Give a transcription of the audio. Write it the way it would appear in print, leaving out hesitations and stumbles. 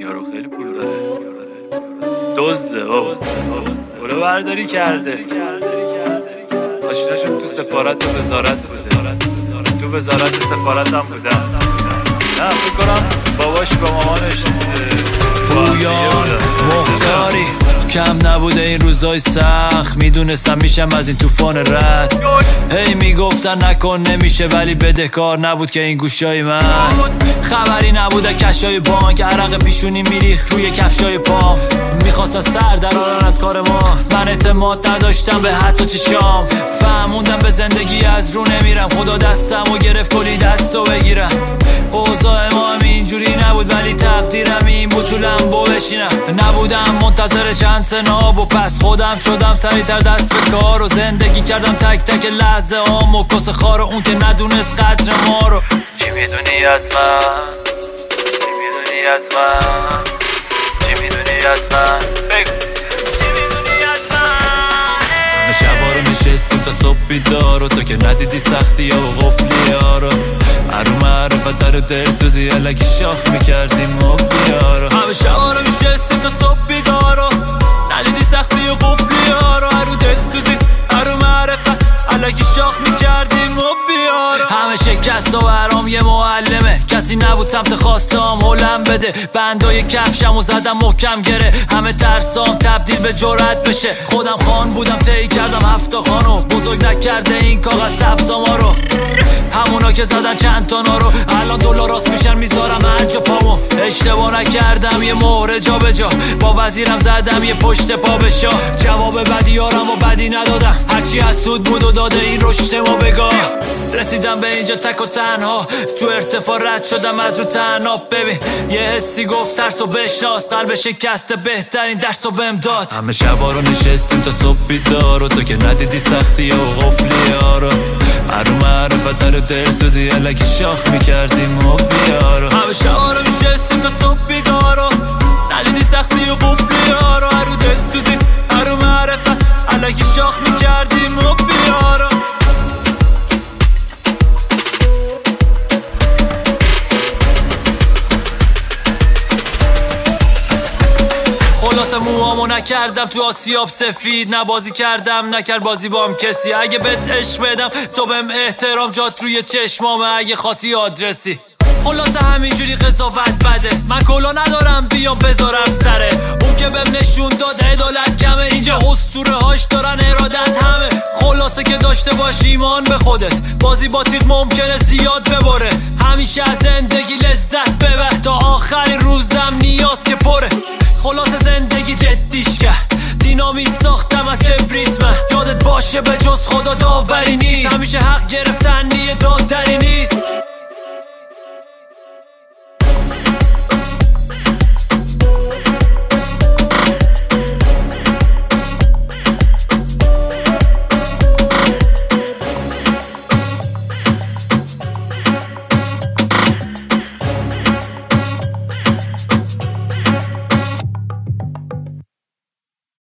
یارو خیلی پول داره، دزده برو برداری کرده. ماشیناشون تو سفارت و وزارت بوده، تو وزارت و سفارت هم بودن. نه فکر کنم باباش با مامانش پویان مختاری کم نبوده این روزای سخت، میدونستم میشم از این طوفان رد. هی میگفتن نکن نمیشه، ولی بدهکار نبود که این گوشای من. خبری نبوده کشای بانک، عرق پیشونی میریخ روی کفشای پام. میخواستن سر درارن از کار ما، من اعتماد نداشتم به حتی چشام. فهموندم به زندگی از رو نمیرم، خدا دستم و گرفت کلی دستو بگیرم. اوضاع ما هم اینجوری نبود، ولی تقدیرم این بود تو لمبو بشینم. نبودم منتظر چند سناب و پس خودم شدم سریعتر دست به کار. و زندگی کردم تک تک لحظه هام و کس خار اون که ندونست قدر ما رو. چی میدونی از من؟ چی میدونی از من؟ چی میدونی از من؟ بگو چی میدونی از من؟ همه شبا رو نشستیم تا صبح بیدار و تو که ندیدی سختی و غفلی ها رو. هرو معرفت در دلسوزی علکی شاخ میکردیم و بیارو. همه شبا رو نشستیم تا صبح بیدار و ندیدی سختی و غفلی ها رو. هرو دلسوزی هرو معرفت علکی شاخ میکردیم و بیارو. همه شکست و برام یه معلمه، کسی نبود سمت خواستم هلم بده. بندای کفشم و زدم محکم گره، همه ترسام تبدیل به جرأت بشه. خودم خان بودم طی کردم 7 خانو، بزرگ نکرده این کاغذ سبزا ما رو. همونا که زدن چند تا نارو، الان دلار راست میشن میذارم هر جا پامو. اشتباه نکردم یه مهره جا به جا، با وزیرم زدم یه پشت پا به شاه. جواب بدیارم و بدی ندادم، هرچی از سود بود و داده این رشد ما بگاه. رسیدم به اینجا تک و تنها، تو ارتفاع رد شدم از رو تناب. ببین یه حسی گفت ترس و بشناس، قلب شکسته بهترین درس و بهم داد. همه شبا رو نشستیم تا صبح بیدار و تو که ندیدی سختی و غفلی ها رو. هرو معرفت در دلسوزی علکی شاخ میکردیم و بیارو. همه شبا رو نشستیم تا صبح بیدار و ندیدی سختی و غفلی ها رو. هرو دلسوزی هرو معرفت علکی شاخ میکردیم و بیارو. خلاصه موامو نکردم تو آسیاب سفید، نبازی کردم نکرد بازی بام کسی. اگه بهت عشق بدم تو بهم احترام، جات روی چشمامه اگه خاصی آدرسی. خلاصه همینجوری قضاوت بده، من کلا ندارم بیام بذارم سره. اون که بهم نشون داد عدالت کمه، اینجا اسطوره هاش دارن ارادت همه. خلاصه که داشته باش ایمان به خودت، بازی با تیغ ممکنه زیاد ببره. همیشه از زندگی لذت ببر تا آخرین روزم نیاز که پره. خلاصه زندگی جدیش کرد، دینامیت ساختم از کبریت من. یادت باشه به جز خدا داوری نیست، همیشه حق گرفتن نیه دادنی نیست.